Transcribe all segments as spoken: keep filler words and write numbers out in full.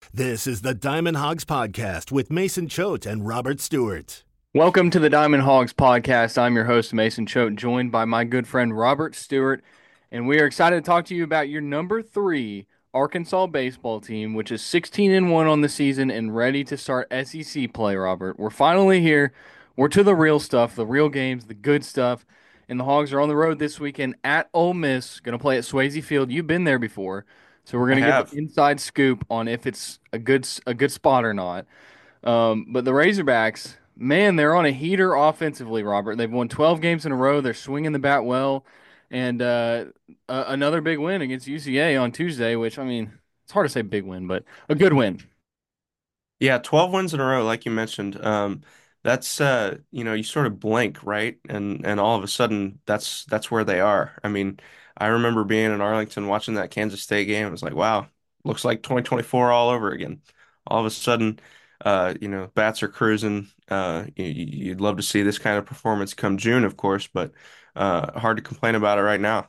This is the Diamond Hogs Podcast with Mason Choate and Robert Stewart. Welcome to the Diamond Hogs podcast. I'm your host, Mason Choate, joined by my good friend Robert Stewart, and we are excited to talk to you about your number three Arkansas baseball team, which is sixteen and one on the season and ready to start S E C play, Robert. We're finally here. We're to the real stuff, the real games, the good stuff. And the Hogs are on the road this weekend at Ole Miss, going to play at Swayze Field. You've been there before, so we're I going to get the have. inside scoop on if it's a good a good spot or not. Um, but the Razorbacks, man, they're on a heater offensively, Robert. They've won twelve games in a row. They're swinging the bat well. And uh, uh, another big win against U C A on Tuesday, which, I mean, it's hard to say big win, but a good win. Yeah, twelve wins in a row, like you mentioned. Um, that's uh, you know, you sort of blink, right? And and all of a sudden that's that's where they are. I mean, I remember being in Arlington watching that Kansas State game. It was like, wow, looks like twenty twenty-four all over again. All of a sudden, uh, you know, bats are cruising. Uh, you, you'd love to see this kind of performance come June, of course, but uh, hard to complain about it right now.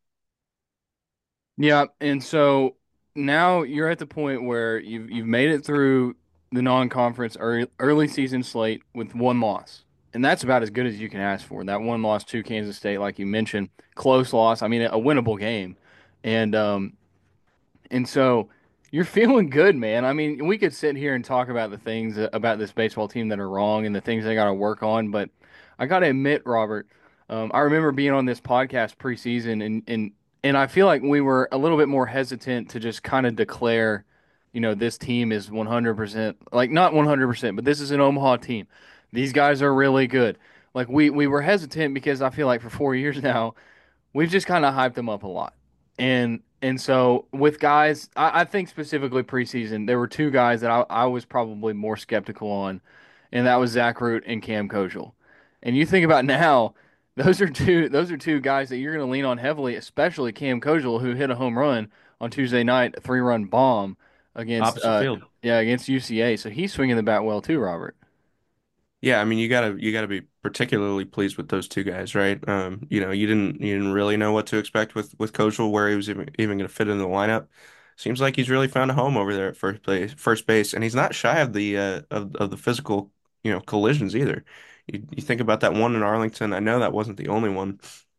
Yeah, and so now you're at the point where you've you've made it through the non-conference early, early season slate with one loss. And that's about as good as you can ask for. That one loss to Kansas State, like you mentioned, close loss. I mean, a winnable game. And um, And so you're feeling good, man. I mean, we could sit here and talk about the things about this baseball team that are wrong and the things they got to work on, but I got to admit, Robert, um, I remember being on this podcast preseason, and and and I feel like we were a little bit more hesitant to just kind of declare, you know, this team is one hundred percent, like not one hundred percent, but this is an Omaha team. These guys are really good. Like we we were hesitant because I feel like for four years now we've just kind of hyped them up a lot. And and so with guys, I, I think specifically preseason, there were two guys that I, I was probably more skeptical on, and that was Zach Root and Cam Kojel. And you think about now, those are two those are two guys that you're going to lean on heavily, especially Cam Kojel, who hit a home run on Tuesday night, a three run bomb against Opposite uh field. yeah against U C A. So he's swinging the bat well too, Robert. Yeah, I mean you gotta you gotta be particularly pleased with those two guys, right? Um, you know, you didn't you didn't really know what to expect with with Kojal, where he was even even going to fit in the lineup. Seems like he's really found a home over there at first base, first base, and he's not shy of the uh, of of the physical, you know, collisions either. You you think about that one in Arlington. I know that wasn't the only one.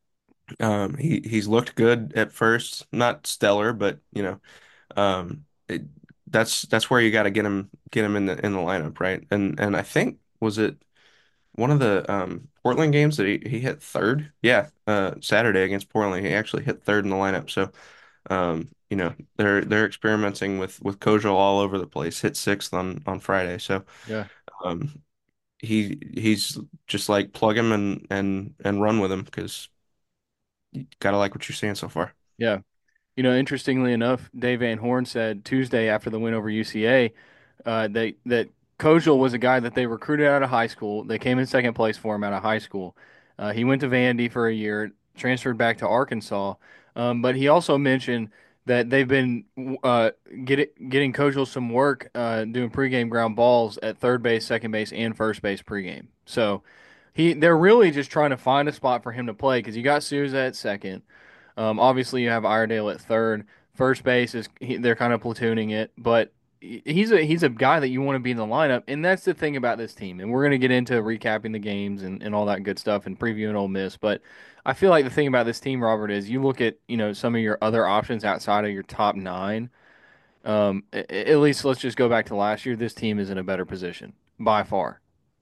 Um, he he's looked good at first, not stellar, but you know, um, it, that's that's where you got to get him get him in the in the lineup, right? And and I think was it one of the um Portland games that he, he hit third? Yeah, uh Saturday against Portland, he actually hit third in the lineup. So um, you know, they're they're experimenting with with Kojo all over the place. Hit sixth on on Friday. So Yeah. um he he's just like plug him and and and run with him because you gotta like what you're seeing so far. Yeah. You know, interestingly enough, Dave Van Horn said Tuesday after the win over U C A uh, that that Kojal was a guy that they recruited out of high school. They came in second place for him out of high school. Uh, he went to Vandy for a year, transferred back to Arkansas. Um, but he also mentioned that they've been uh, get, getting Kojal some work uh, doing pregame ground balls at third base, second base, and first base pregame. So he they're really just trying to find a spot for him to play because you got Souza at second. Um, obviously, you have Iredale at third. First base is he, they're kind of platooning it, but he's a he's a guy that you want to be in the lineup, and that's the thing about this team. And we're going to get into recapping the games and, and all that good stuff and previewing Ole Miss. But I feel like the thing about this team, Robert, is you look at you know some of your other options outside of your top nine. Um, a- at least let's just go back to last year. This team is in a better position by far.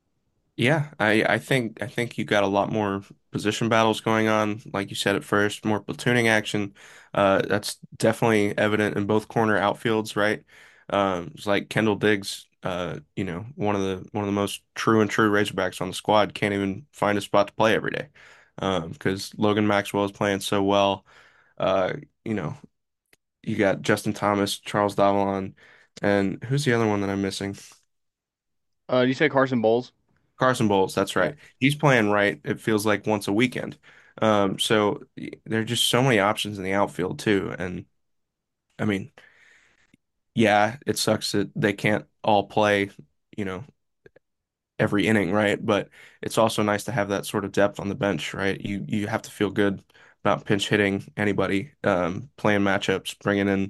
Yeah, I I think I think you got a lot more position battles going on, like you said at first, more platooning action. Uh, that's definitely evident in both corner outfields, right? Um, it's like Kendall Diggs, uh, you know, one of the one of the most true and true Razorbacks on the squad, can't even find a spot to play every day, um, because Logan Maxwell is playing so well. Uh, you know, you got Justin Thomas, Charles Davalon, and who's the other one that I'm missing? Uh, do you say Carson Bowles? Carson Bowles, that's Yeah. right. He's playing right, it feels like once a weekend. Um, so y- there are just so many options in the outfield too. And I mean, yeah, it sucks that they can't all play, you know, every inning, right? But it's also nice to have that sort of depth on the bench, right? You you have to feel good about pinch hitting anybody, um, playing matchups, bringing in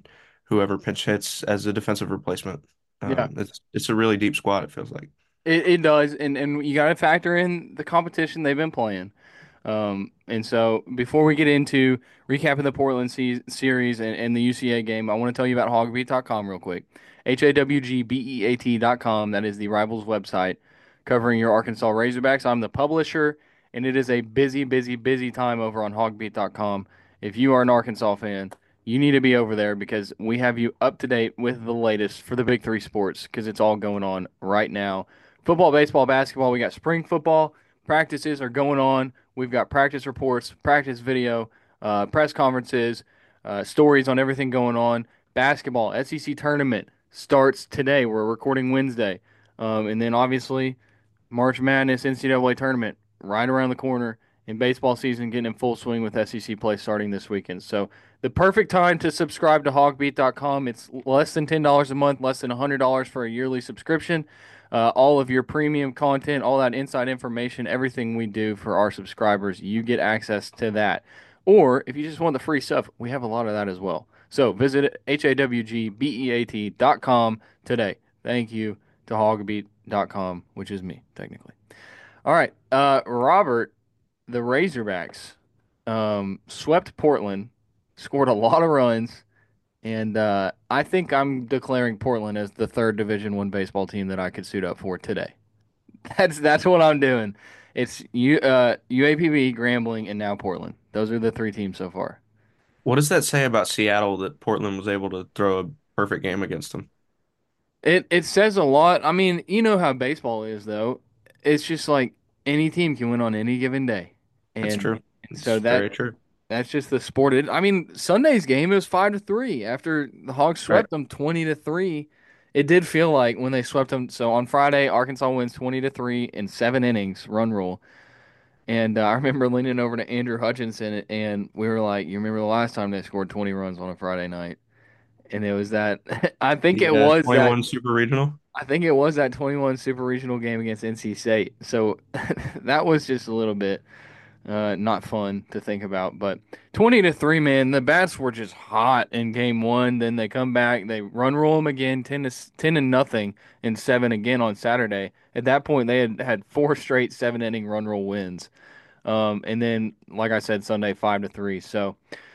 whoever pinch hits as a defensive replacement. Yeah. Um, it's it's a really deep squad, it feels like. It it does, and and you got to factor in the competition they've been playing. Um, and so before we get into recapping the Portland se series and, and the U C A game, I want to tell you about hogbeat dot com real quick. H A W G B E A T dot com. That is the Rivals website covering your Arkansas Razorbacks. I'm the publisher, and it is a busy, busy, busy time over on hogbeat dot com. If you are an Arkansas fan, you need to be over there because we have you up to date with the latest for the big three sports because it's all going on right now. Football, baseball, basketball. We got spring football. Practices are going on. We've got practice reports, practice video, uh, press conferences, uh, stories on everything going on. Basketball, S E C tournament starts today. We're recording Wednesday. Um, and then obviously March Madness N C double A tournament right around the corner, and baseball season getting in full swing with S E C play starting this weekend. So the perfect time to subscribe to hogbeat dot com. It's less than ten dollars a month, less than one hundred dollars for a yearly subscription. Uh, all of your premium content, all that inside information, everything we do for our subscribers, you get access to that. Or if you just want the free stuff, we have a lot of that as well. So visit H A W G B E A T dot com today. Thank you to hogbeat dot com, which is me, technically. All right. Uh, Robert, the Razorbacks um, swept Portland, scored a lot of runs, and uh, I think I'm declaring Portland as the third Division One baseball team that I could suit up for today. That's that's what I'm doing. It's U, uh, U A P B, Grambling, and now Portland. Those are the three teams so far. What does that say about Seattle that Portland was able to throw a perfect game against them? It it says a lot. I mean, you know how baseball is, though. It's just like any team can win on any given day, That's and, true. and so It's that very true. that's just the sport. It, I mean, Sunday's game it was five to three after the Hogs Right. swept them twenty to three. It did feel like when they swept them. So on Friday, Arkansas wins twenty to three in seven innings, run rule. And uh, I remember leaning over to Andrew Hutchinson, and we were like, "You remember the last time they scored twenty runs on a Friday night?" And it was that. I think The it uh, was that twenty-one Super Regional. I think it was that twenty-one Super Regional game against N C State. So that was just a little bit uh, not fun to think about. But twenty to three, man, the bats were just hot in game one. Then they come back, they run roll them again, ten to ten to nothing in seven again on Saturday. At that point, they had had four straight seven inning run roll wins. Um, and then, like I said, Sunday five to three. So,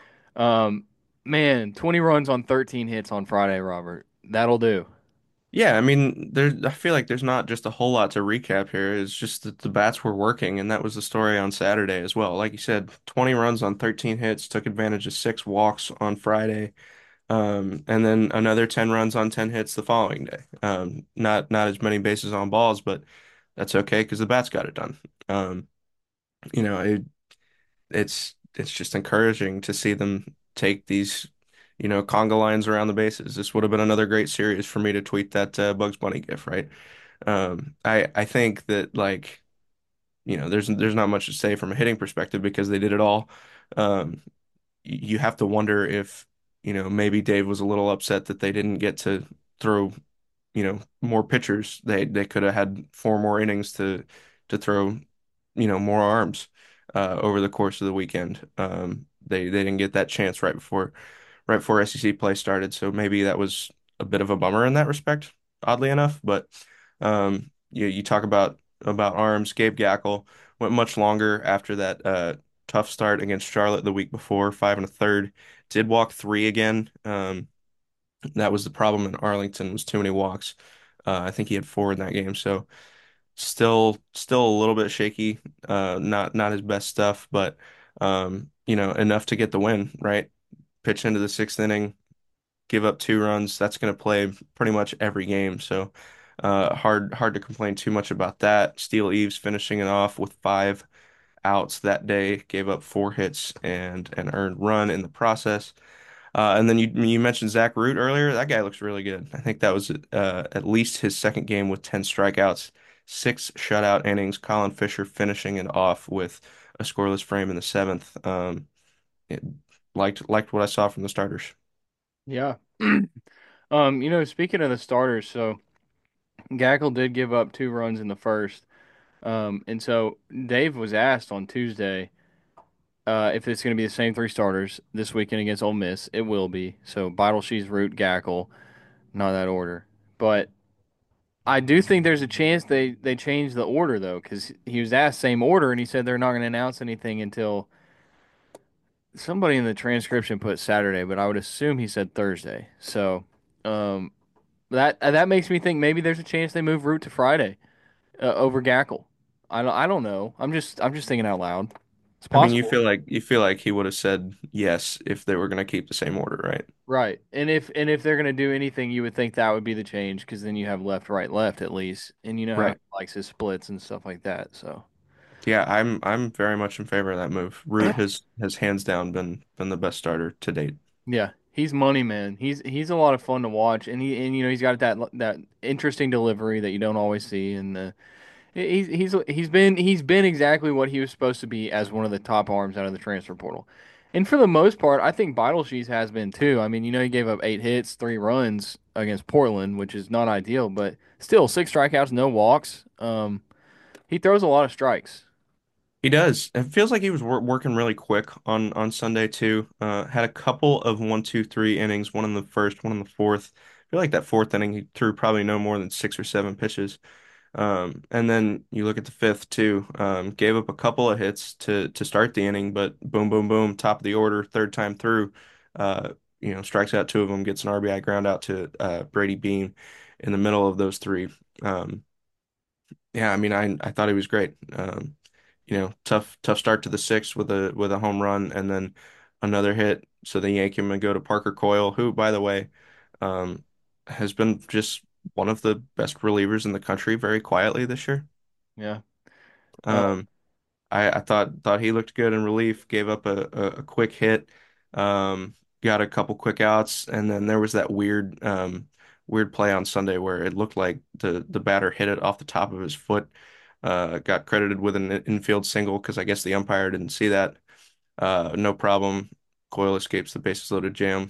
um, man, twenty runs on thirteen hits on Friday, Robert. That'll do. Yeah, I mean, there. I feel like there's not just a whole lot to recap here. It's just that the bats were working, and that was the story on Saturday as well. Like you said, twenty runs on thirteen hits, took advantage of six walks on Friday, um, and then another ten runs on ten hits the following day. Um, not not as many bases on balls, but that's okay because the bats got it done. Um, you know, it, it's it's just encouraging to see them take these, you know, conga lines around the bases. This would have been another great series for me to tweet that uh, Bugs Bunny gif, right? Um, I I think that like, you know, there's there's not much to say from a hitting perspective because they did it all. Um, y- you have to wonder if, you know, maybe Dave was a little upset that they didn't get to throw, you know, more pitchers. They they could have had four more innings to to throw, you know, more arms uh, over the course of the weekend. Um, they they didn't get that chance right before right before S E C play started, so maybe that was a bit of a bummer in that respect, oddly enough. But um, you you talk about about arms. Gabe Gackle went much longer after that uh, tough start against Charlotte the week before, five and a third. Did walk three again. Um, that was the problem in Arlington was too many walks. Uh, I think he had four in that game, so still still a little bit shaky. Uh, not not his best stuff, but um, you know, enough to get the win, right? Pitch into the sixth inning, give up two runs. That's going to play pretty much every game, so uh, hard hard to complain too much about that. Steele Eves finishing it off with five outs that day, gave up four hits and an earned run in the process. Uh, and then you you mentioned Zach Root earlier. That guy looks really good. I think that was uh, at least his second game with ten strikeouts, six shutout innings. Colin Fisher finishing it off with a scoreless frame in the seventh. Um, it, liked liked what I saw from the starters. Yeah. Um, you know, speaking of the starters, so Gackle did give up two runs in the first. Um, and so Dave was asked on Tuesday, Uh, if it's going to be the same three starters this weekend against Ole Miss, it will be. So Beidle, Shees, Root, Gackle, not that order. But I do think there's a chance they they change the order though, because he was asked same order and he said they're not going to announce anything until somebody in the transcription put Saturday, but I would assume he said Thursday. So um, that uh, that makes me think maybe there's a chance they move Root to Friday uh, over Gackle. I don't I don't know. I'm just I'm just thinking out loud. It's I mean, you possible. feel like you feel like he would have said yes if they were going to keep the same order, right? Right. And if and if they're gonna do anything, you would think that would be the change because then you have left, right, left at least, and you know how he Right. likes his splits and stuff like that. So Yeah, I'm I'm very much in favor of that move. Root has has hands down been been the best starter to date. yeah, he's money man. He's he's a lot of fun to watch, and he and you know he's got that that interesting delivery that you don't always see, and uh, he's he's he's been he's been exactly what he was supposed to be as one of the top arms out of the transfer portal. And for the most part, I think Beidle has been too. I mean, you know, he gave up eight hits, three runs against Portland, which is not ideal, but still six strikeouts, no walks. Um, he throws a lot of strikes. He does. It feels like he was wor working really quick on on Sunday too. Uh, had a couple of one, two, three innings, one in the first, one in the fourth. I feel like that fourth inning he threw probably no more than six or seven pitches. Um, and then you look at the fifth too. Um, gave up a couple of hits to to start the inning, but boom, boom, boom, top of the order, third time through. Uh, you know, strikes out two of them, gets an R B I ground out to uh, Brady Bean in the middle of those three. Um, yeah, I mean, I I thought he was great. Um, you know, tough tough start to the sixth with a with a home run and then another hit. So they yank him and go to Parker Coyle, who, by the way, um, has been just one of the best relievers in the country very quietly this year. Yeah. Uh, Um, I, I thought thought he looked good in relief, gave up a, a, a quick hit, um, got a couple quick outs, and then there was that weird um, weird play on Sunday where it looked like the the batter hit it off the top of his foot. Uh, got credited with an infield single because I guess the umpire didn't see that. Uh, no problem. Coyle escapes the bases loaded jam.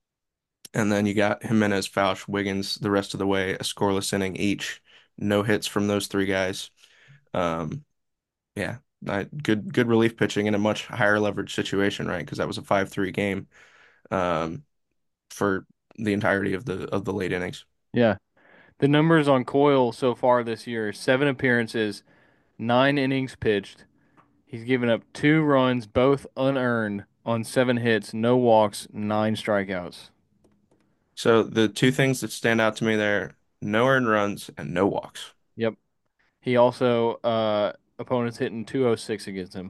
And then you got Jimenez, Fauch, Wiggins the rest of the way, a scoreless inning each. No hits from those three guys. Um, yeah, I, good good relief pitching in a much higher leverage situation, right? Because that was a five three game um, for the entirety of the of the late innings. yeah. The numbers on Coyle so far this year: seven appearances, nine innings pitched. He's given up two runs, both unearned, on seven hits, no walks, nine strikeouts. So the two things that stand out to me there, no earned runs and no walks. Yep. He also uh opponents hitting two oh six against him.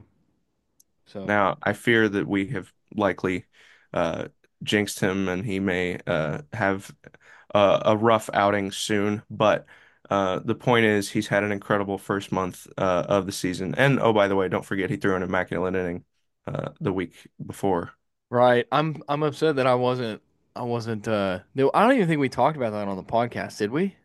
So Now, I fear that we have likely uh, jinxed him and he may uh, have a, a rough outing soon. But uh, the point is, he's had an incredible first month uh, of the season. And oh, by the way, don't forget he threw an immaculate inning uh, the week before. right. I'm I'm upset that I wasn't I wasn't uh no, I don't even think we talked about that on the podcast, did we?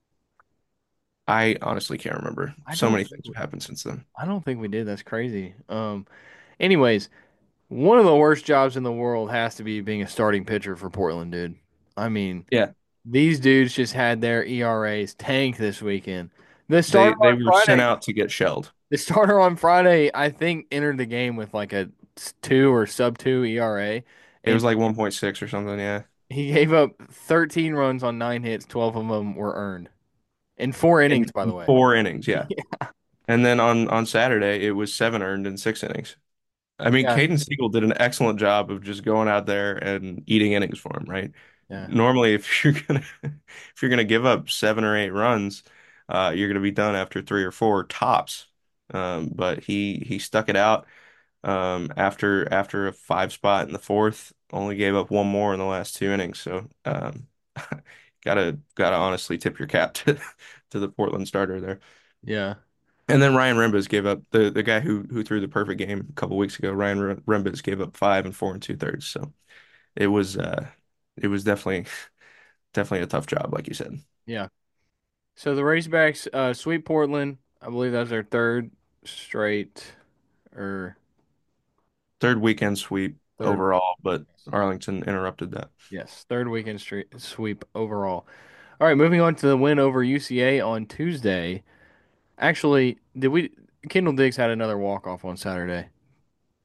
I honestly can't remember. I So don't many think things we, have happened since then. I don't think we did. That's crazy. Um anyways, one of the worst jobs in the world has to be being a starting pitcher for Portland, dude. I mean, Yeah, these dudes just had their E R As tank this weekend. The starter they they on were sent Friday, out to get shelled. the starter on Friday, I think entered the game with like a two or sub two E R A, It and was like one point six or something. Yeah. he gave up thirteen runs on nine hits. twelve of them were earned in four innings, In, by the in way. four innings. Yeah. And then on on Saturday, it was seven earned in six innings. I mean, Yeah, Caden Siegel did an excellent job of just going out there and eating innings for him, right? yeah, Normally, if you're gonna if you're gonna give up seven or eight runs, uh, you're gonna be done after three or four tops. Um, but he he stuck it out um, after after a five spot in the fourth, only gave up one more in the last two innings. So um, gotta gotta honestly tip your cap to to the Portland starter there. yeah, And then Ryan Rembes gave up the the guy who who threw the perfect game a couple weeks ago. Ryan Re- Rembes gave up five and four and two thirds. So it was uh it was definitely definitely a tough job, like you said. yeah. So the Razorbacks uh, sweep Portland. I believe that was their third straight or Third weekend sweep third. overall, but Arlington interrupted that. Yes, third weekend straight sweep overall. All right, moving on to the win over U C A on Tuesday. Actually, did we? Kendall Diggs had another walk off on Saturday,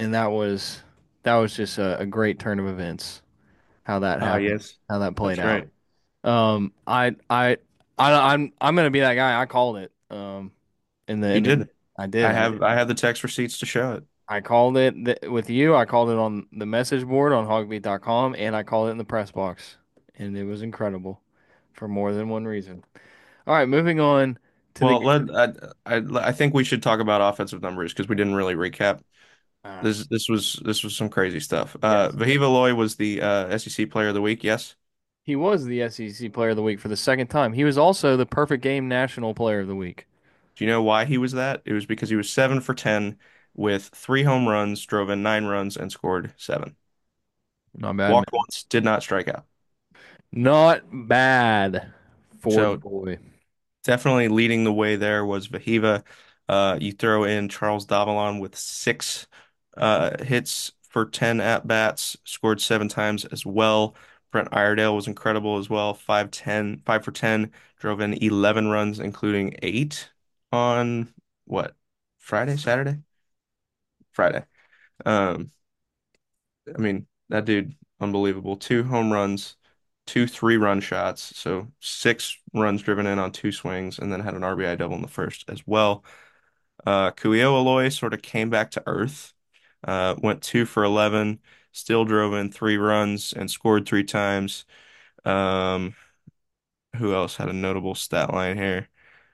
and that was that was just a, a great turn of events. How that Ah, happened, yes, how that played that's out. right. Um, I I I I'm I'm gonna be that guy. I called it. Um, in the You in the did. I did. I I have did. I have the text receipts to show it. I called it th with you. I called it on the message board on hogbeat dot com, and I called it in the press box, and it was incredible for more than one reason. All right, moving on to the Well, let I I, I think we should talk about offensive numbers because we didn't really recap. uh, This this was this was some crazy stuff. Uh, yes. Vahiva Loy was the uh, S E C Player of the Week. Yes. He was the S E C Player of the Week for the second time. He was also the Perfect Game National Player of the Week. Do you know why he was that? It was because he was seven for ten with three home runs, drove in nine runs, and scored seven. Not bad, Walked man. once, did not strike out. Not bad for the So boy. definitely leading the way there was Vahiva. Uh, you throw in Charles Davalon with six uh, hits for ten at bats, scored seven times as well. Brent Iredale was incredible as well. Five ten, five for ten, drove in eleven runs, including eight on what? Friday, Saturday? Friday. Um, I mean, that dude, unbelievable. Two home runs, two three-run shots, so six runs driven in on two swings, and then had an R B I double in the first as well. Uh, Kuio Aloy sort of came back to earth, uh, went two for eleven, still drove in three runs and scored three times. Um, who else had a notable stat line here?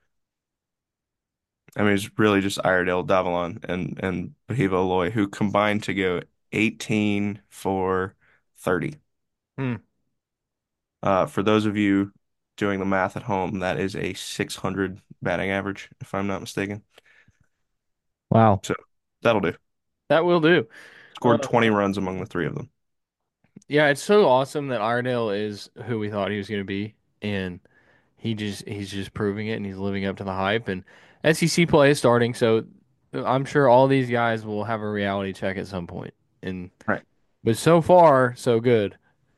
I mean, it's really just Iredale, Davalon, and and Bahiva Aloy, who combined to go eighteen for thirty. Hmm. Uh, for those of you doing the math at home, that is a six hundred batting average, if I'm not mistaken. Wow. So that'll do. That will do. Scored Uh, twenty runs among the three of them. yeah, it's so awesome that Iredale is who we thought he was going to be, and he just he's just proving it, and he's living up to the hype. And S E C play is starting, so I'm sure all these guys will have a reality check at some point. And Right. but so far, so good.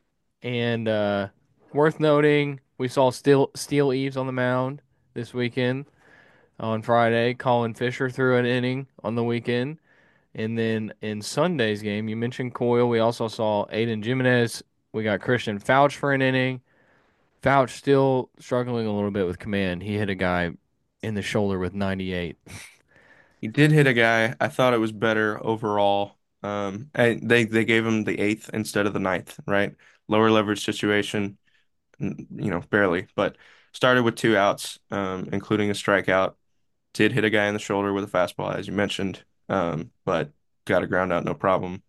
And uh, worth noting, we saw Steel Steel Eves on the mound this weekend on Friday. Colin Fisher threw an inning on the weekend. And then in Sunday's game, you mentioned Coyle. We also saw Aiden Jimenez. We got Christian Fouch for an inning. Fouch still struggling a little bit with command. He hit a guy in the shoulder with ninety-eight. He did hit a guy. I thought it was better overall. Um, and they they gave him the eighth instead of the ninth, right? Lower leverage situation, n- you know, barely, but started with two outs, um, including a strikeout. Did hit a guy in the shoulder with a fastball, as you mentioned, um, but got a ground out, no problem.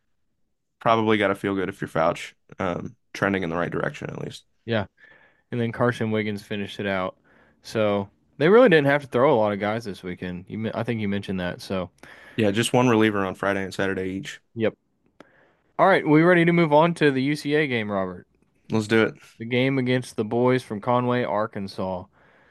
Probably got to feel good if you're Fouch, um, trending in the right direction at least. Yeah. And then Carson Wiggins finished it out. So they really didn't have to throw a lot of guys this weekend. You, men- I think you mentioned that. So, Yeah, just one reliever on Friday and Saturday each. yep. All right, we ready to move on to the U C A game, Robert? Let's do it. The game against the boys from Conway, Arkansas.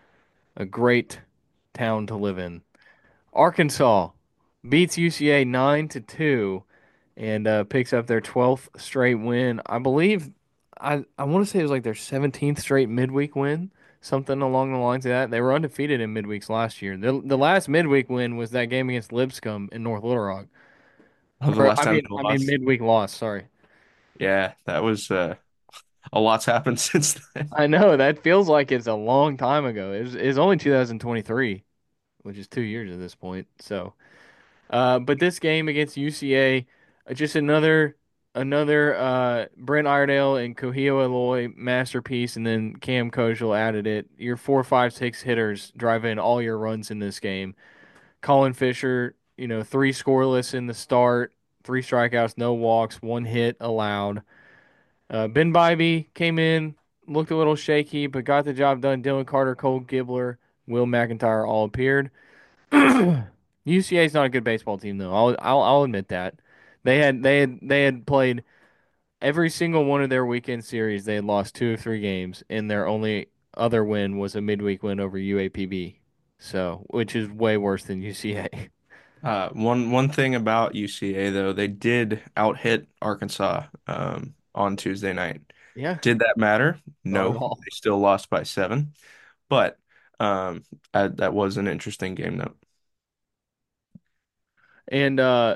A great town to live in. Arkansas beats U C A nine to two and uh, picks up their twelfth straight win. I believe I I want to say it was like their seventeenth straight midweek win, something along the lines of that. They were undefeated in midweeks last year. The the last midweek win was that game against Lipscomb in North Little Rock. Oh, the Or last I time mean they I mean lost. midweek loss, sorry. Yeah, that was uh, a lot's happened since then. I know that feels like it's a long time ago. It was, it was only two thousand twenty-three, which is two years at this point. So Uh, but this game against U C A, uh, just another another uh, Brent Iredale and Kohio Eloy masterpiece, and then Cam Kojal added it. Your four, five, six hitters drive in all your runs in this game. Colin Fisher, you know, three scoreless in the start, three strikeouts, no walks, one hit allowed. Uh, Ben Bybee came in, looked a little shaky, but got the job done. Dylan Carter, Cole Gibbler, Will McIntyre all appeared. U C A is not a good baseball team, though. I'll, I'll I'll admit that. They had they had they had played every single one of their weekend series. They had lost two or three games, and their only other win was a midweek win over U A P B. So, which is way worse than U C A. Uh, one one thing about U C A though, they did out hit Arkansas um, on Tuesday night. Yeah, Did that matter? not No, at all. they still lost by seven. But um, I, that was an interesting game note. And uh,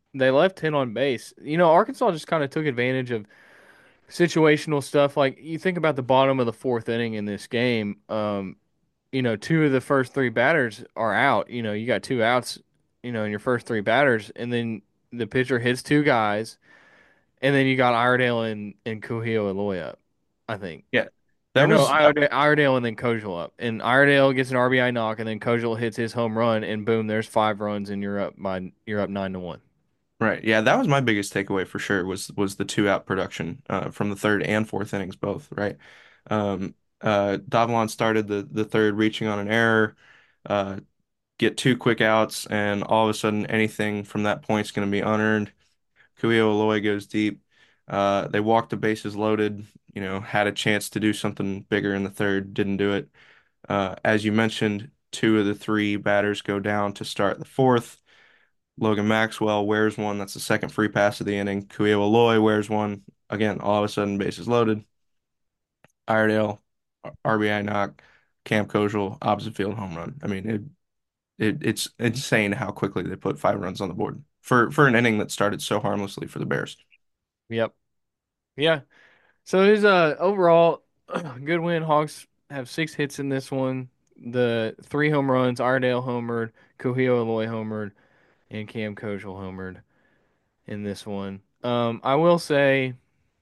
they left ten on base. You know, Arkansas just kind of took advantage of situational stuff. Like you think about the bottom of the fourth inning in this game. Um, you know, two of the first three batters are out. You know, you got two outs, you know, in your first three batters, and then the pitcher hits two guys, and then you got Iredale and, and Kuhio Eloy up, I think. Yeah, Or that no, was Iredale, Iredale and then Kojal up. And Iredale gets an R B I knock, and then Kojal hits his home run, and boom, there's five runs, and you're up by you're up nine to one. right. Yeah, that was my biggest takeaway for sure was was the two out production uh, from the third and fourth innings both, right? Um, uh, Davalon started the the third reaching on an error, uh, get two quick outs, and all of a sudden anything from that point is going to be unearned. Kuio Eloy goes deep. Uh, they walked the bases loaded, you know, had a chance to do something bigger in the third, didn't do it. Uh, as you mentioned, two of the three batters go down to start the fourth. Logan Maxwell wears one. That's the second free pass of the inning. Kuio Eloy wears one. Again, all of a sudden, bases loaded. Iredale, R B I knock. Cam Kojal, opposite field home run. I mean, it, it it's insane how quickly they put five runs on the board for for an inning that started so harmlessly for the Bears. Yep. Yeah. So it is a overall good win. Hawks have six hits in this one. The three home runs, Iredale homered, Kuhio Eloy homered, and Cam Kojal homered in this one. Um, I will say,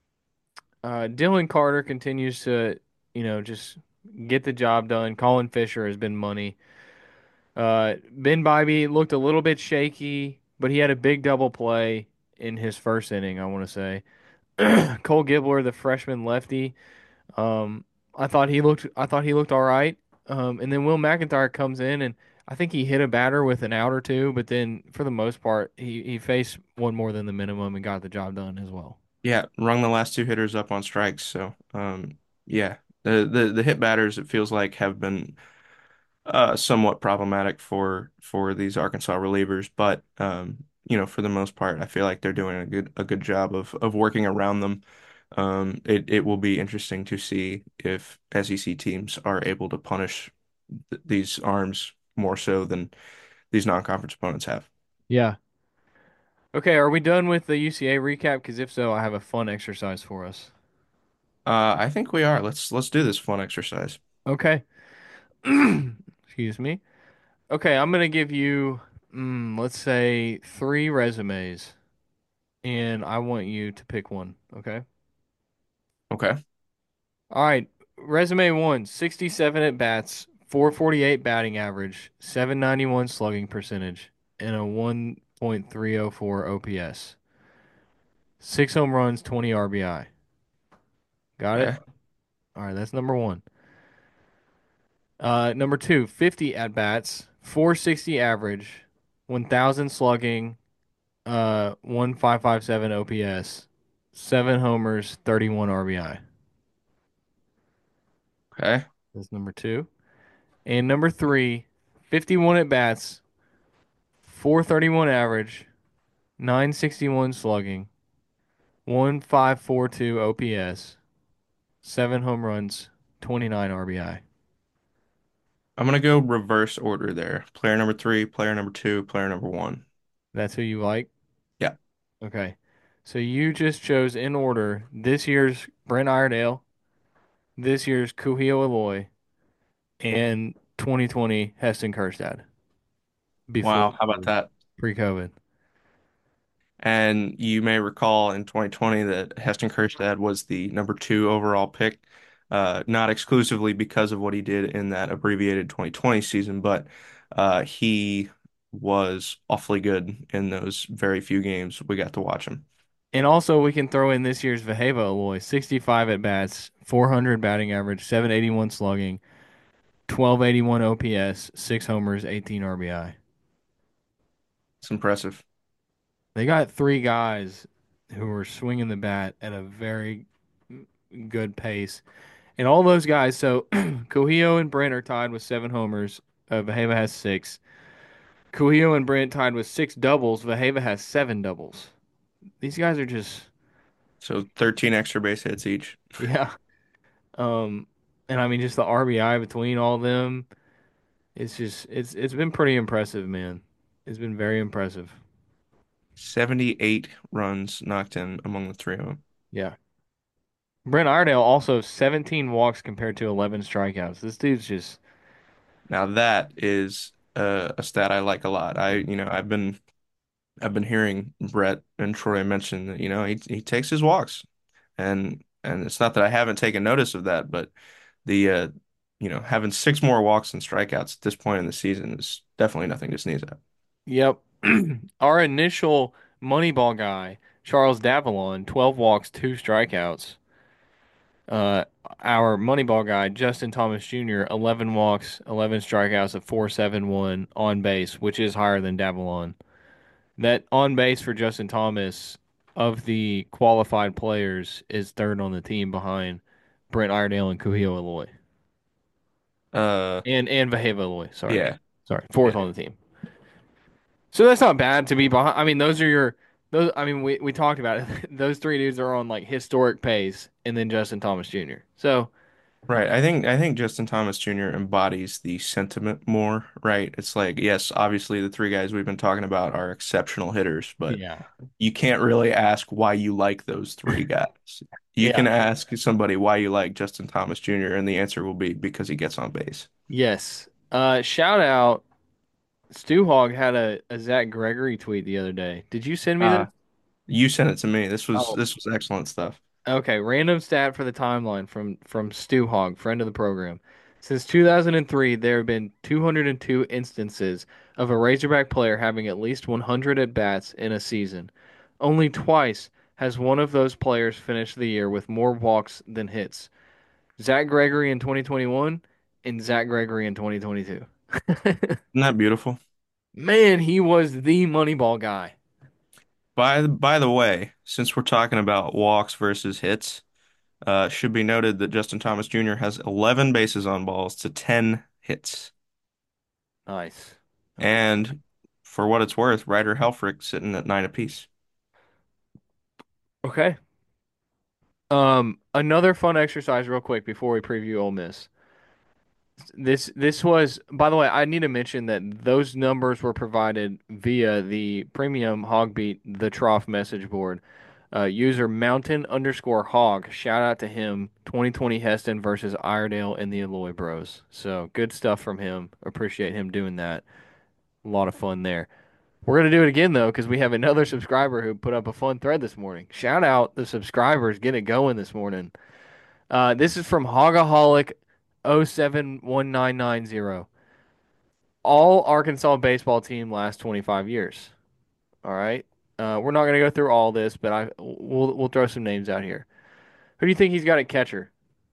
uh, Dylan Carter continues to, you know, just get the job done. Colin Fisher has been money. Uh, Ben Bybee looked a little bit shaky, but he had a big double play in his first inning, I want to say. Cole Gibler, the freshman lefty, um, I thought he looked I thought he looked all right. Um, and then Will McIntyre comes in and I think he hit a batter with an out or two, but then for the most part he, he faced one more than the minimum and got the job done as well. Yeah, rung the last two hitters up on strikes. So, um, yeah, the the the hit batters it feels like have been uh somewhat problematic for for these Arkansas relievers, but um, you know, for the most part, I feel like they're doing a good a good job of of working around them. Um, it it will be interesting to see if S E C teams are able to punish th these arms more so than these non-conference opponents have. Yeah. Okay, are we done with the U C A recap? Because if so, I have a fun exercise for us. Uh, I think we are. Let's let's do this fun exercise. Okay. Excuse me. Okay, I'm gonna give you, mm, let's say, three resumes, and I want you to pick one. Okay. Okay. All right. Resume one, sixty-seven at bats, four forty-eight batting average, seven ninety-one slugging percentage, and a one point three oh four O P S. Six home runs, twenty R B I. Got it? Okay. All right, that's number one. Uh, number two, fifty at bats, four sixty average, one thousand slugging, uh, one five five seven O P S, seven homers, thirty-one R B I. Okay. That's number two. And number three, fifty-one at bats, four thirty-one average, nine sixty-one slugging, one five four two O P S, seven home runs, twenty-nine R B I. I'm gonna go reverse order there. Player number three, player number two, player number one. That's who you like? Yeah. Okay. So you just chose in order this year's Brent Iredale, this year's Kuhio Eloy, and twenty twenty Heston Kjerstad before Wow, how about that? pre-COVID. And you may recall in twenty twenty that Heston Kjerstad was the number two overall pick, uh, not exclusively because of what he did in that abbreviated twenty twenty season, but uh, he was awfully good in those very few games we got to watch him. And also we can throw in this year's Vaheva Eloy, sixty-five at bats, four hundred batting average, seven eighty-one slugging, twelve eighty-one O P S, six homers, eighteen R B I. It's impressive. They got three guys who were swinging the bat at a very good pace. And all those guys, so Kuhio and Brent are tied with seven homers. Uh, Vaheva has six. Kuhio and Brent tied with six doubles. Vaheva has seven doubles. These guys are just, So thirteen extra base hits each. yeah. Um, and I mean, just the R B I between all of them. It's just, it's it's been pretty impressive, man. It's been very impressive. seventy-eight runs knocked in among the three of them. Yeah. Brent Iredale also seventeen walks compared to eleven strikeouts. This dude's just Now that is uh, a stat I like a lot. I, you know, I've been I've been hearing Brett and Troy mention that, you know, he he takes his walks, and and it's not that I haven't taken notice of that, but the uh, you know, having six more walks and strikeouts at this point in the season is definitely nothing to sneeze at. yep. Our initial Moneyball guy, Charles Davalon, twelve walks, two strikeouts. Uh, our Moneyball guy, Justin Thomas Junior, eleven walks, eleven strikeouts at four point seven one on base, which is higher than Davalon. That on base for Justin Thomas of the qualified players is third on the team behind Brent Iredale and Kuhio Eloy. Uh, And and Vaheva Eloy, sorry. yeah, Sorry, fourth yeah, on the team. So that's not bad to be behind. I mean, those are your those. I mean, we we talked about it. Those three dudes are on like historic pace, and then Justin Thomas Junior So right. I think I think Justin Thomas Junior embodies the sentiment more, right? It's like, yes, obviously the three guys we've been talking about are exceptional hitters, but yeah, you can't really ask why you like those three guys. You yeah, can ask somebody why you like Justin Thomas Junior, and the answer will be because he gets on base. yes. Uh, shout out. Stu Hogg had a, a Zach Gregory tweet the other day. Did you send me this? Uh, you sent it to me. This was Oh, this was excellent stuff. okay. Random stat for the timeline from from Stu Hogg, friend of the program. Since two thousand three, there have been two hundred two instances of a Razorback player having at least one hundred at bats in a season. Only twice has one of those players finished the year with more walks than hits. Zach Gregory in twenty twenty-one and Zach Gregory in twenty twenty-two. Isn't that beautiful? Man, he was the Moneyball guy. By the, by the way, since we're talking about walks versus hits, uh, should be noted that Justin Thomas Junior has eleven bases on balls to ten hits. Nice. Nice. And for what it's worth, Ryder Helfrich sitting at nine apiece. Okay. Um, another fun exercise real quick before we preview Ole Miss. This this was, by the way, I need to mention that those numbers were provided via the premium Hogbeat the Trough message board. Uh, user mountain underscore hog. Shout out to him. twenty twenty Heston versus Iredale and the Eloy Bros. So good stuff from him. Appreciate him doing that. A lot of fun there. We're gonna do it again though, because we have another subscriber who put up a fun thread this morning. Shout out the subscribers, get it going this morning. Uh, this is from Hogaholic oh seven one nine nine zero. All Arkansas baseball team last twenty-five years. All right. Uh, we're not gonna go through all this, but I we'll we'll throw some names out here. Who do you think he's got at catcher?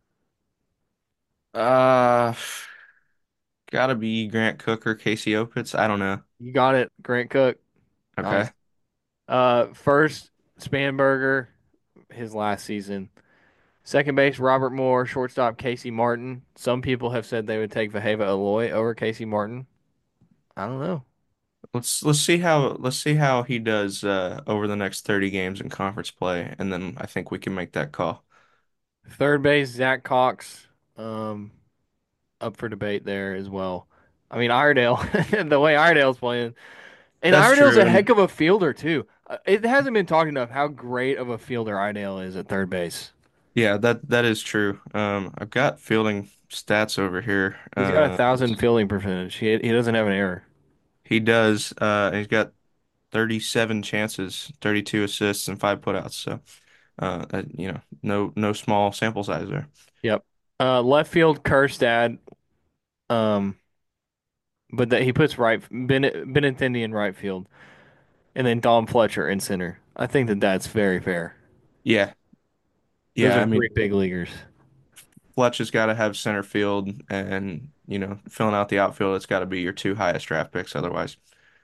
Uh, gotta be Grant Cook or Casey Opitz. I don't know. You got it, Grant Cook. Nice. Okay. Uh, first Spanberger, his last season. Second base, Robert Moore. Shortstop, Casey Martin. Some people have said they would take Vaheva Eloy over Casey Martin. I don't know. Let's let's see how let's see how he does uh, over the next thirty games in conference play, and then I think we can make that call. Third base, Zach Cox. Um, up for debate there as well. I mean, Iredale, the way Iredale's playing. And That's Iredale's true, a and heck of a fielder, too. Uh, It hasn't been talked enough how great of a fielder Iredale is at third base. yeah, that that is true. Um, I've got fielding stats over here. He's got a Uh, thousand fielding percentage. He he doesn't have an error. he does. Uh, he's got thirty-seven chances, thirty-two assists, and five putouts. So, uh, uh, you know, no no small sample size there. Yep. Uh, left field, Kerstad. Um, but that he puts right Ben Benintendi in right field, and then Dom Fletcher in center. I think that that's very fair. Yeah, Those yeah. are I mean, three big leaguers. Fletch has got to have center field, and you know, filling out the outfield, it's got to be your two highest draft picks. Otherwise,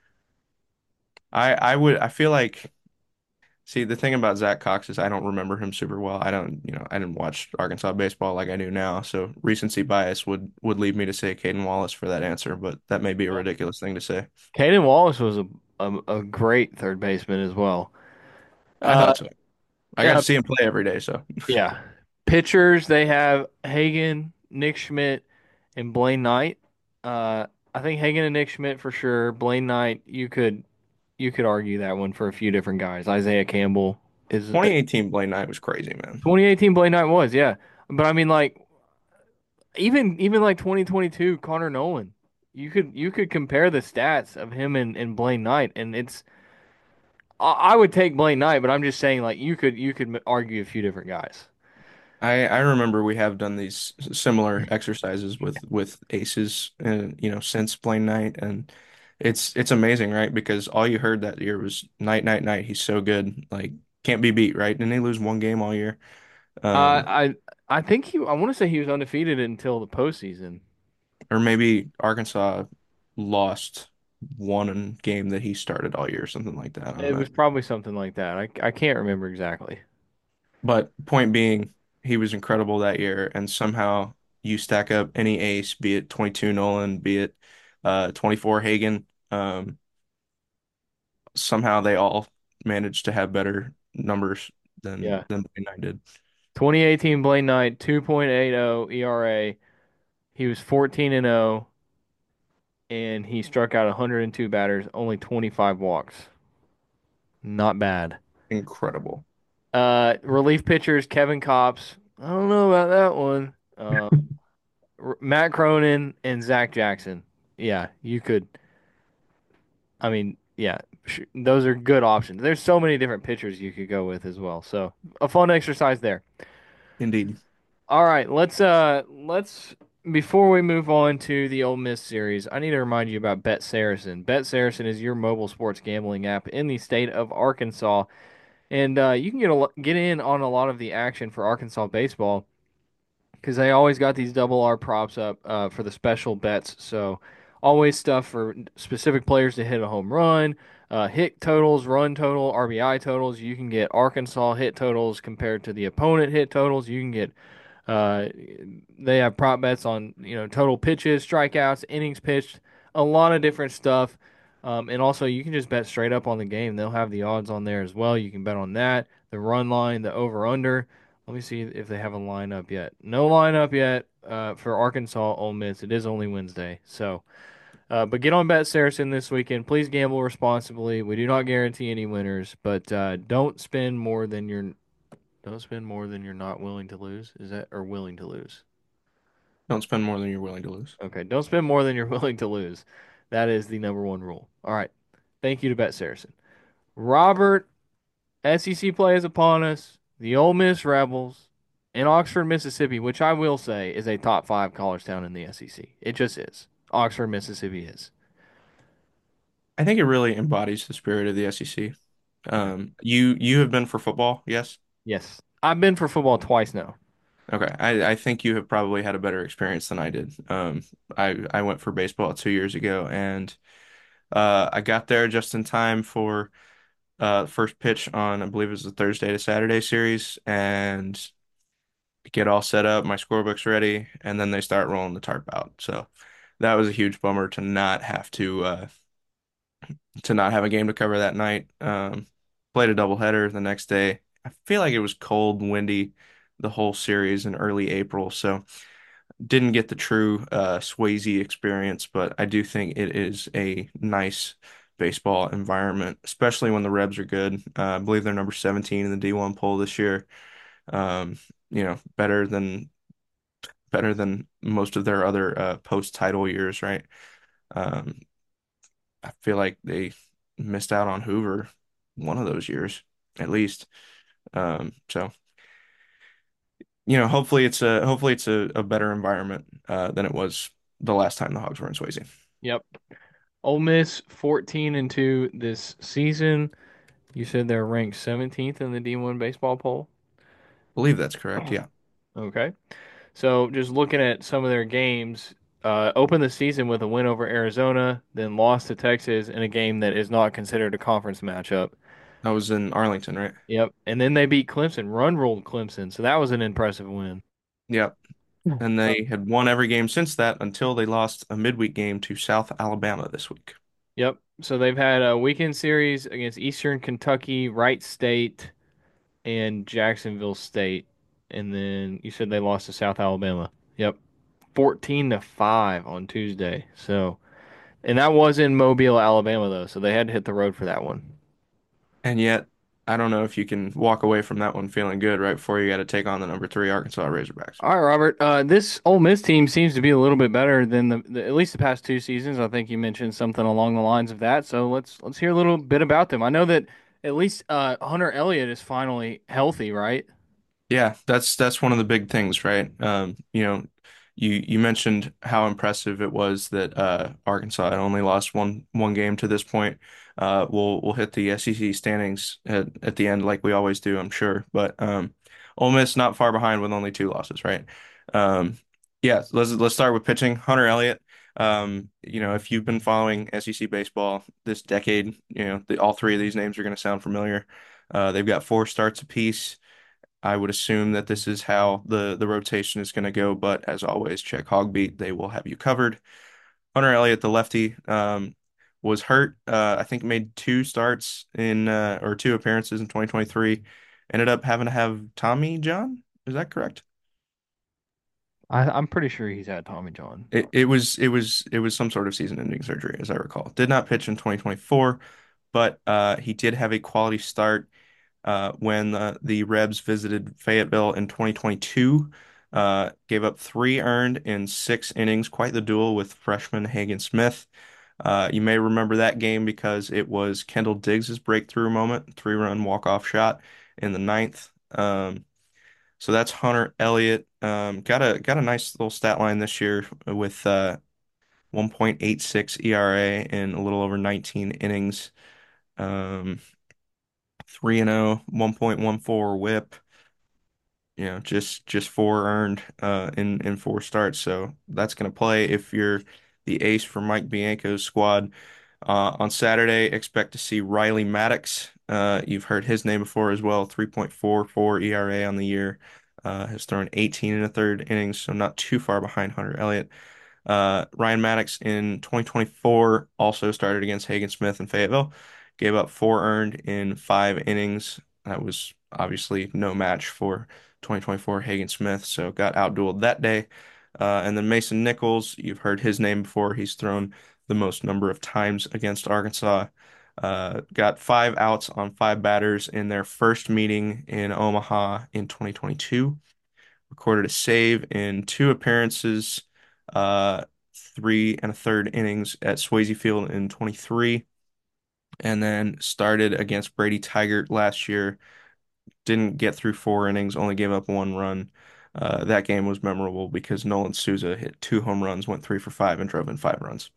I I would I feel like see the thing about Zach Cox is I don't remember him super well. I don't you know I didn't watch Arkansas baseball like I do now, so recency bias would would lead me to say Caden Wallace for that answer, but that may be a ridiculous thing to say. Caden Wallace was a, a a great third baseman as well. I Uh, thought so. I got to yeah, see him play every day, so yeah. Pitchers, they have Hagan, Nick Schmidt, and Blaine Knight. Uh, I think Hagan and Nick Schmidt for sure. Blaine Knight, you could you could argue that one for a few different guys. Isaiah Campbell is twenty eighteen Blaine Knight was crazy, man. twenty eighteen Blake Knight was, yeah. But I mean, like even even like twenty twenty-two Connor Nolan, you could you could compare the stats of him and, and Blaine Knight, and it's I, I would take Blaine Knight, but I'm just saying like you could you could m- argue a few different guys. I I remember we have done these similar exercises with with aces and you know since Blaine Knight, and it's it's amazing, right? Because all you heard that year was Knight, Knight, Knight. He's so good, like can't be beat, right? Didn't they lose one game all year? Uh, Um, I I think he I want to say he was undefeated until the postseason. or maybe Arkansas lost one game that he started all year, something like that. I don't It know. was probably something like that. I I can't remember exactly. But point being, he was incredible that year, and somehow you stack up any ace, be it twenty-two Nolan, be it uh, twenty-four Hagen, um, somehow they all managed to have better numbers than Yeah. than Blaine Knight did. twenty eighteen Blaine Knight, two point eight oh E R A. He was fourteen and oh, and he struck out one hundred two batters, only twenty-five walks. Not bad. Incredible. Uh, relief pitchers Kevin Kopps. I don't know about that one. Uh, R- Matt Cronin and Zach Jackson. Yeah, you could. I mean, yeah, sh those are good options. There's so many different pitchers you could go with as well. So a fun exercise there. Indeed. All right, let's uh let's before we move on to the Ole Miss series, I need to remind you about Bet Saracen. Bet Saracen is your mobile sports gambling app in the state of Arkansas, and uh, you can get a, lo- get in on a lot of the action for Arkansas baseball because they always got these double R props up uh, for the special bets. So always stuff for specific players to hit a home run, uh, hit totals, run total, R B I totals. You can get Arkansas hit totals compared to the opponent hit totals. You can get uh, they have prop bets on you know total pitches, strikeouts, innings pitched, a lot of different stuff. Um, and also you can just bet straight up on the game. They'll have the odds on there as well. You can bet on that, the run line, the over under. Let me see if they have a lineup yet. No lineup yet uh, for Arkansas Ole Miss. It is only Wednesday, so. Uh, but get on Bet Saracen this weekend. Please gamble responsibly. We do not guarantee any winners, but uh, don't spend more than you're don't spend more than you're not willing to lose. Is that or willing to lose? Don't spend more than you're willing to lose. Okay, don't spend more than you're willing to lose. That is the number one rule. All right. Thank you to Bet Saracen. Robert, S E C play is upon us. The Ole Miss Rebels in Oxford, Mississippi, which I will say is a top five college town in the S E C. It just is. Oxford, Mississippi is. I think it really embodies the spirit of the S E C. Okay. Um, you you have been for football, yes? Yes. I've been for football twice now. Okay, I, I think you have probably had a better experience than I did. Um, I I went for baseball two years ago, and uh, I got there just in time for uh first pitch on I believe it was the Thursday to Saturday series, and get all set up. My scorebook's ready, and then they start rolling the tarp out. So that was a huge bummer to not have to uh to not have a game to cover that night. Um, played a doubleheader the next day. I feel like it was cold and windy the whole series in early April, so didn't get the true uh, Swayze experience, but I do think it is a nice baseball environment, especially when the Rebs are good. Uh, I believe they're number seventeen in the D one poll this year. Um, you know, better than better than most of their other uh, post-title years, right? Um, I feel like they missed out on Hoover one of those years, at least. Um, so you know, hopefully it's a hopefully it's a, a better environment uh, than it was the last time the Hogs were in Swayze. Yep. Ole Miss fourteen and two this season. You said they're ranked seventeenth in the D one baseball poll. Believe that's correct. Yeah. Okay. So just looking at some of their games, uh, opened the season with a win over Arizona, then lost to Texas in a game that is not considered a conference matchup. That was in Arlington, right? Yep. And then they beat Clemson, run ruled Clemson. So that was an impressive win. Yep. And Uh, they had won every game since that until they lost a midweek game to South Alabama this week. Yep. So they've had a weekend series against Eastern Kentucky, Wright State, and Jacksonville State. And then you said they lost to South Alabama. Yep. fourteen to five on Tuesday. So And that was in Mobile, Alabama, though, so they had to hit the road for that one. And yet, I don't know if you can walk away from that one feeling good right before you got to take on the number three Arkansas Razorbacks. All right, Robert. Uh, this Ole Miss team seems to be a little bit better than the, the at least the past two seasons. I think you mentioned something along the lines of that. So let's let's hear a little bit about them. I know that at least uh, Hunter Elliott is finally healthy, right? Yeah, that's that's one of the big things, right? Um, you know, you you mentioned how impressive it was that uh, Arkansas had only lost one one game to this point. Uh, we'll we'll hit the S E C standings at, at the end like we always do, I'm sure. But um, Ole Miss not far behind with only two losses, right? Um, yeah, let's let's start with pitching. Hunter Elliott. Um, you know, if you've been following S E C baseball this decade, you know, the, all three of these names are going to sound familiar. Uh, they've got four starts apiece. I would assume that this is how the the rotation is going to go, but as always, check Hogbeat. They will have you covered. Hunter Elliott, the lefty, um, was hurt. Uh, I think made two starts in uh, or two appearances in twenty twenty-three. Ended up having to have Tommy John. Is that correct? I, I'm pretty sure he's had Tommy John. It it was it was it was some sort of season-ending surgery, as I recall. Did not pitch in twenty twenty-four, but uh, he did have a quality start uh, when uh, the Rebs visited Fayetteville in twenty twenty-two. Uh, gave up three earned in six innings, quite the duel with freshman Hagen Smith. Uh, you may remember that game because it was Kendall Diggs' breakthrough moment, three-run walk-off shot in the ninth. Um, so that's Hunter Elliott. Um, got a got a nice little stat line this year with uh, one point eight six E R A in a little over nineteen innings. Um, three and oh, one point one four whip. You know, just just four earned uh in in four starts. So that's going to play if you're the ace for Mike Bianco's squad. Uh, on Saturday, expect to see Riley Maddox. Uh, you've heard his name before as well. three point four four E R A on the year. Uh, has thrown eighteen and a third innings, so not too far behind Hunter Elliott. Uh, Ryan Maddox in twenty twenty-four also started against Hagen Smith in Fayetteville. Gave up four earned in five innings. That was obviously no match for twenty twenty-four Hagen Smith, so got outdueled that day. Uh, and then Mason Nichols, you've heard his name before. He's thrown the most number of times against Arkansas. Uh, got five outs on five batters in their first meeting in Omaha in twenty twenty-two. Recorded a save in two appearances, uh, three and a third innings at Swayze Field in twenty-three, and then started against Brady Tigert last year. Didn't get through four innings, only gave up one run. Uh, that game was memorable because Nolan Souza hit two home runs, went three for five, and drove in five runs.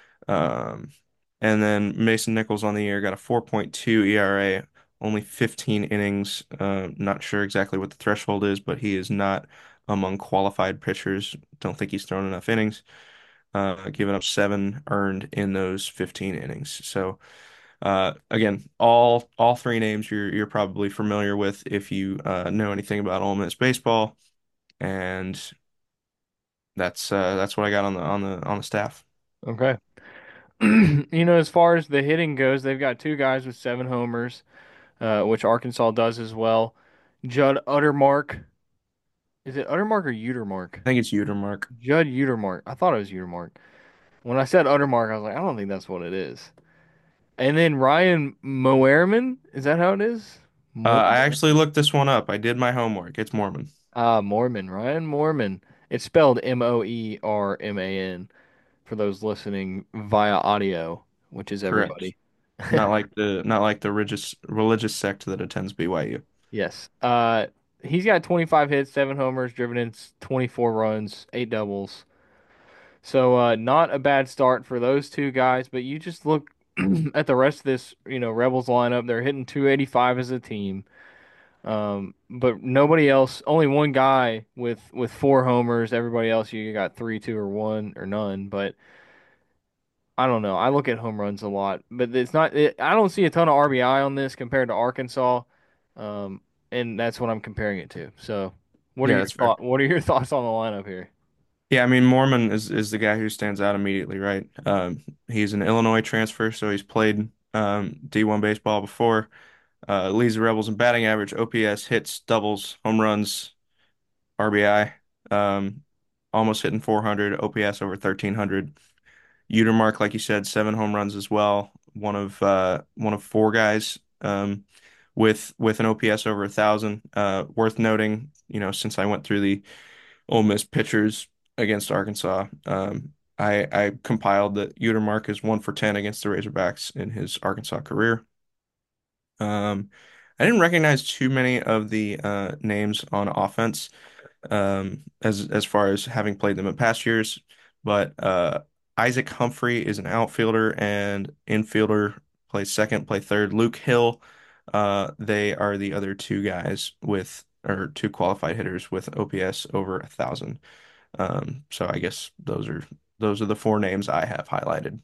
Um, and then Mason Nichols on the year got a four point two E R A, only fifteen innings. Uh, not sure exactly what the threshold is, but he is not among qualified pitchers. Don't think he's thrown enough innings. Uh, giving up seven earned in those fifteen innings. So uh, again, all all three names you're you're probably familiar with if you uh, know anything about Ole Miss baseball, and that's uh, that's what I got on the on the on the staff. Okay. You know, as far as the hitting goes, they've got two guys with seven homers, uh, which Arkansas does as well. Judd Uttermark. Is it Uttermark or Utermark? I think it's Utermark. Judd Utermark. I thought it was Utermark. When I said Uttermark, I was like, I don't think that's what it is. And then Ryan Moerman. Is that how it is? Uh, I Mormon? actually looked this one up. I did my homework. It's Mormon. Ah, Mormon. Ryan Mormon. It's spelled M O E R M A N for those listening via audio, which is Correct. everybody. Not like the not like the religious religious sect that attends B Y U. Yes. Uh, he's got twenty-five hits, seven homers, driven in twenty-four runs, eight doubles. So uh, not a bad start for those two guys. But you just look at the rest of this, you know, Rebels lineup. They're hitting two eighty-five as a team. Um, but nobody else. Only one guy with with four homers. Everybody else, you got three, two, or one, or none. But I don't know. I look at home runs a lot, but it's not. It, I don't see a ton of R B I on this compared to Arkansas, um, and that's what I'm comparing it to. So, what are Yeah, your that's fair. thought? What are your thoughts on the lineup here? Yeah, I mean Mormon is is the guy who stands out immediately, right? Um, he's an Illinois transfer, so he's played um, D one baseball before. Uh, leads the Rebels in batting average, O P S, hits, doubles, home runs, R B I. Um, almost hitting four hundred, O P S over thirteen hundred. Utermark, like you said, seven home runs as well. One of uh, one of four guys um, with with an O P S over a thousand. Uh, worth noting, you know, since I went through the Ole Miss pitchers against Arkansas, um, I I compiled that Utermark is one for ten against the Razorbacks in his Arkansas career. Um, I didn't recognize too many of the uh, names on offense um, as as far as having played them in past years. But uh, Isaac Humphrey is an outfielder and infielder, plays second, play third. Luke Hill, uh, they are the other two guys with or two qualified hitters with O P S over a thousand. Um, so I guess those are those are the four names I have highlighted.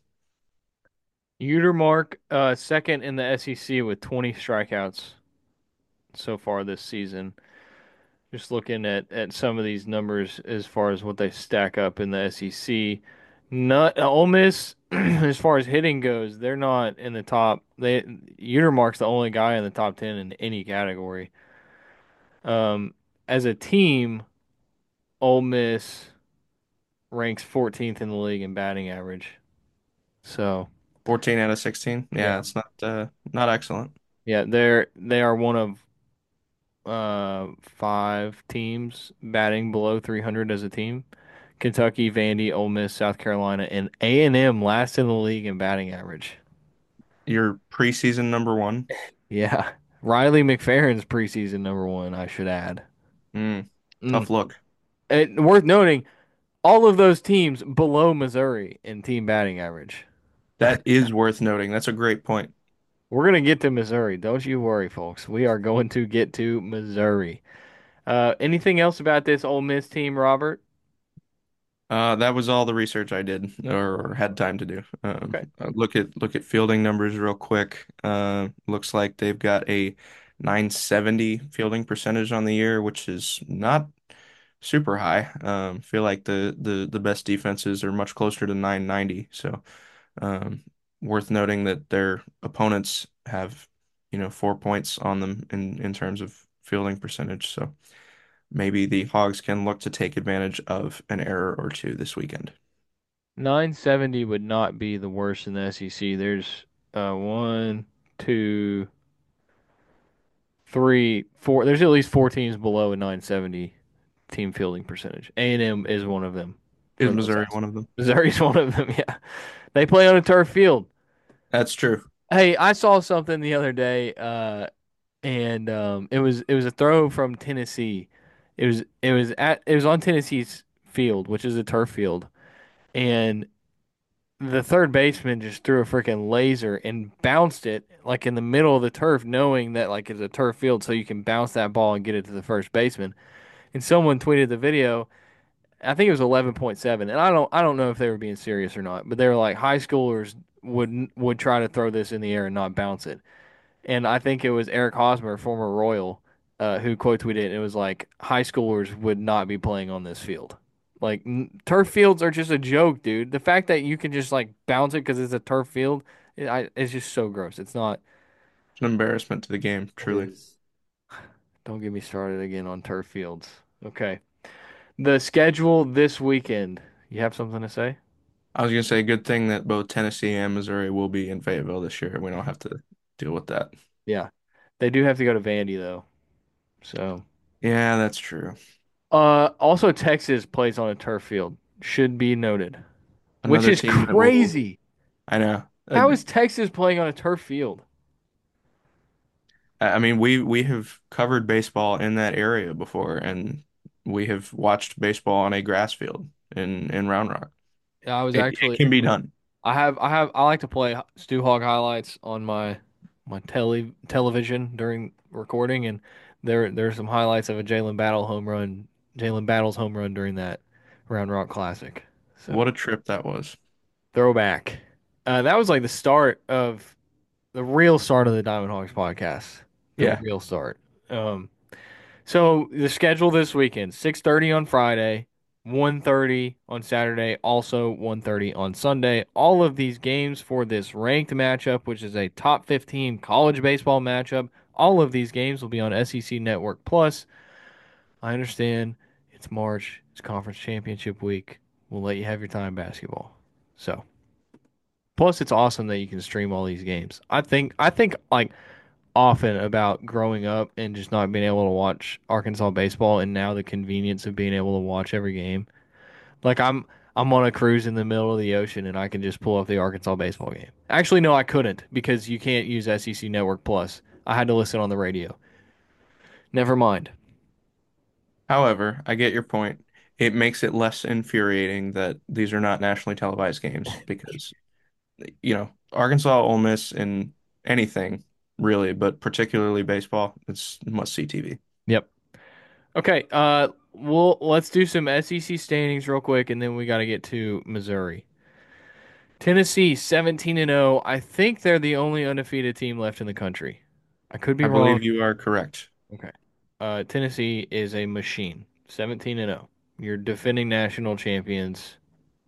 Utermark, uh, second in the S E C with twenty strikeouts so far this season. Just looking at, at some of these numbers as far as what they stack up in the S E C. Not Ole Miss, as far as hitting goes, they're not in the top. They Utermark's the only guy in the top ten in any category. Um, as a team, Ole Miss ranks fourteenth in the league in batting average. So fourteen out of sixteen. Yeah, yeah, it's not uh, not excellent. yeah, they're they are one of uh five teams batting below three hundred as a team. Kentucky, Vandy, Ole Miss, South Carolina, and A and M last in the league in batting average. Your preseason number one. Yeah. Riley McFerrin's preseason number one, I should add. Mm, Mm. tough look. And worth noting, all of those teams below Missouri in team batting average. That is worth noting. That's a great point. We're going to get to Missouri. Don't you worry, folks. We are going to get to Missouri. Uh, anything else about this Ole Miss team, Robert? Uh, that was all the research I did or had time to do. Um, Okay. uh, look at look at fielding numbers real quick. Uh, looks like they've got a nine seventy fielding percentage on the year, which is not super high. Um, feel like the the the best defenses are much closer to nine ninety. So, um, worth noting that their opponents have, you know, four points on them in in terms of fielding percentage. So maybe the Hogs can look to take advantage of an error or two this weekend. nine seventy would not be the worst in the S E C. There's uh, one, two, three, four. There's at least four teams below a nine seventy team fielding percentage. A and M is one of them Is from those Missouri outside. one of them? Missouri's one of them. Yeah, they play on a turf field. That's true. Hey, I saw something the other day, uh, and um, it was it was a throw from Tennessee. It was it was at it was on Tennessee's field, which is a turf field, and the third baseman just threw a freaking laser and bounced it like in the middle of the turf, knowing that like it's a turf field, so you can bounce that ball and get it to the first baseman. And someone tweeted the video. I think it was eleven point seven, and I don't I don't know if they were being serious or not, but they were like high schoolers would would try to throw this in the air and not bounce it. And I think it was Eric Hosmer, former Royal, uh, who quote tweeted it. And it was like high schoolers would not be playing on this field. Like n- turf fields are just a joke, dude. The fact that you can just like bounce it because it's a turf field, it, I, it's just so gross. It's not. It's an embarrassment to the game, It truly. is. Don't get me started again on turf fields. Okay. The schedule this weekend. You have something to say? I was gonna say, good thing that both Tennessee and Missouri will be in Fayetteville this year. We don't have to deal with that. Yeah. They do have to go to Vandy though. So, Yeah, that's true. uh, also Texas plays on a turf field. Should be noted. Which Another is team that will. crazy. I know. Uh, How is Texas playing on a turf field? I mean, we we have covered baseball in that area before, and we have watched baseball on a grass field in in Round Rock. Yeah, I was It, it actually can be done. I have I have I like to play Stu Hog highlights on my my tele television during recording, and there there's some highlights of a Jalen Battle home run, Jalen Battle's home run during that Round Rock Classic. What So a trip that was. throwback. Uh, that was like the start of the real start of the Diamond Hogs podcast. The Yeah. real start. Um, So the schedule this weekend, six thirty on Friday, one thirty on Saturday, also one thirty on Sunday. All of these games for this ranked matchup, which is a top fifteen college baseball matchup. All of these games will be on S E C Network Plus. I understand it's March, it's conference championship week. We'll let you have your time basketball. So, Plus, it's awesome that you can stream all these games. I think I think like often about growing up and just not being able to watch Arkansas baseball, and now the convenience of being able to watch every game. Like I'm I'm on a cruise in the middle of the ocean and I can just pull up the Arkansas baseball game. Actually, no, I couldn't because you can't use S E C Network Plus. I had to listen on the radio. Never mind. However, I get your point. It makes it less infuriating that these are not nationally televised games because, you know, Arkansas, Ole Miss, and anything really, but particularly baseball, it's must-see T V. Yep. Okay, uh we'll let's do some S E C standings real quick and then we got to get to Missouri. Tennessee seventeen and oh. I think they're the only undefeated team left in the country. I could be I wrong. believe you are correct. Okay. Uh, Tennessee is a machine. seventeen and oh. You're defending national champions.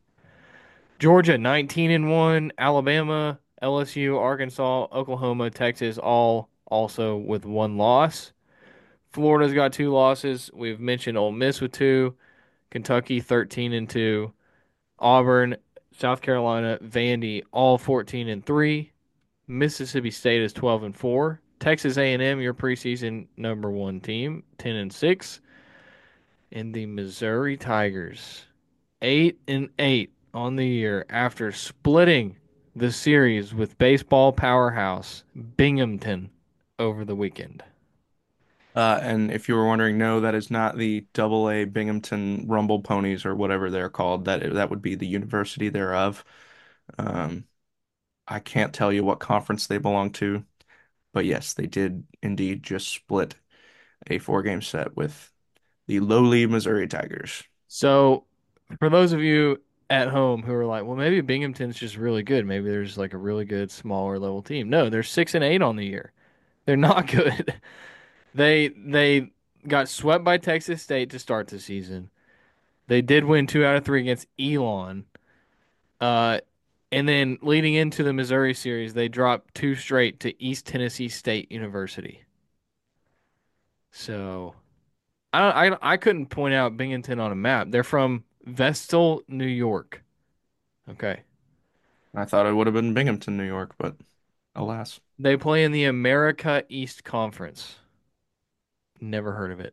Georgia nineteen and one, Alabama, L S U, Arkansas, Oklahoma, Texas all also with one loss. Florida's got two losses. We've mentioned Ole Miss with two, Kentucky thirteen and two, Auburn, South Carolina, Vandy all fourteen and three. Mississippi State is twelve and four. Texas A and M, your preseason number one team, ten and six. And the Missouri Tigers, eight and eight on the year after splitting the series with baseball powerhouse Binghamton over the weekend. Uh, and if you were wondering, no, that is not the Double A Binghamton Rumble Ponies or whatever they're called. That that would be the university thereof. Um, I can't tell you what conference they belong to, but yes, they did indeed just split a four-game set with the lowly Missouri Tigers. So, for those of you at home who are like, well, maybe Binghamton's just really good. Maybe there's like a really good smaller level team. No, they're six and eight on the year. They're not good. They they got swept by Texas State to start the season. They did win two out of three against Elon. Uh, and then leading into the Missouri series, they dropped two straight to East Tennessee State University. So I I I couldn't point out Binghamton on a map. They're from Vestal, New York. Okay. I thought it would have been Binghamton, New York, but alas. They play in the America East Conference. Never heard of it.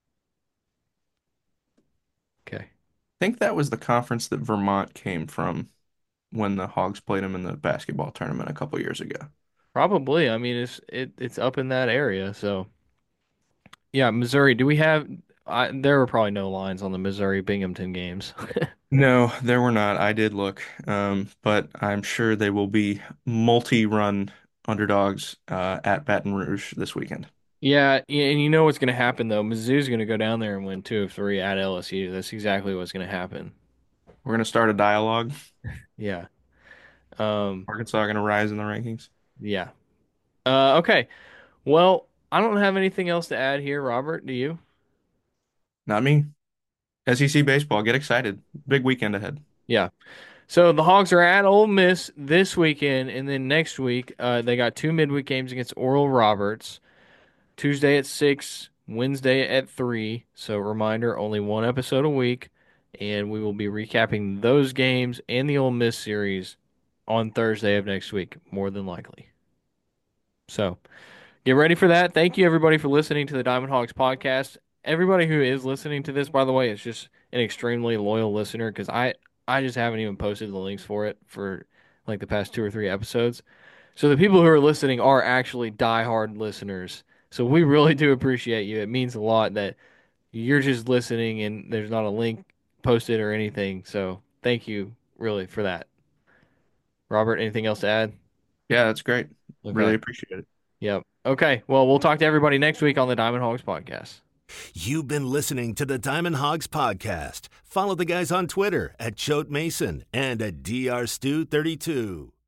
Okay. I think that was the conference that Vermont came from when the Hogs played them in the basketball tournament a couple years ago. Probably. I mean, it's it it's up in that area. So yeah, Missouri. Do we have? I, there were probably no lines on the Missouri Binghamton games. No, there were not. I did look, um, but I'm sure they will be multi-run underdogs uh, at Baton Rouge this weekend. Yeah, yeah, and you know what's going to happen though. Mizzou's going to go down there and win two of three at L S U. That's exactly what's going to happen. We're going to start a dialogue. Yeah. Um. Arkansas going to rise in the rankings. Yeah. Uh. Okay. Well, I don't have anything else to add here, Robert. Do you? Not me. S E C baseball, get excited. Big weekend ahead. Yeah. So the Hogs are at Ole Miss this weekend, and then next week, uh, they got two midweek games against Oral Roberts. Tuesday at six, Wednesday at three. So reminder, only one episode a week, and we will be recapping those games and the Ole Miss series on Thursday of next week, more than likely. So get ready for that. Thank you, everybody, for listening to the Diamond Hogs podcast. Everybody who is listening to this, by the way, is just an extremely loyal listener because I, I just haven't even posted the links for it for like the past two or three episodes. So the people who are listening are actually diehard listeners. So we really do appreciate you. It means a lot that you're just listening and there's not a link posted or anything. So thank you really for that. Robert, anything else to add? Yeah, that's great. Really Okay. appreciate it. Yep. Okay. Well, we'll talk to everybody next week on the Diamond Hogs podcast. You've been listening to the Diamond Hogs podcast. Follow the guys on Twitter at Choate Mason and at D R Stew thirty-two.